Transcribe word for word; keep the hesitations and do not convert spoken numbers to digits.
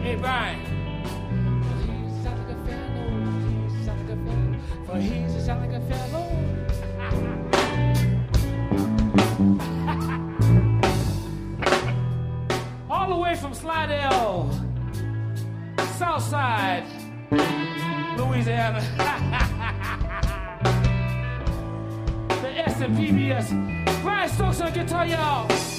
Hey, Brian. He's a shot like a fellow. He's a shot like a fellow. For he's a shot like a fellow. All the way from Slidell, Southside, Louisiana. The S and P B S. Brian Stokes on guitar, y'all.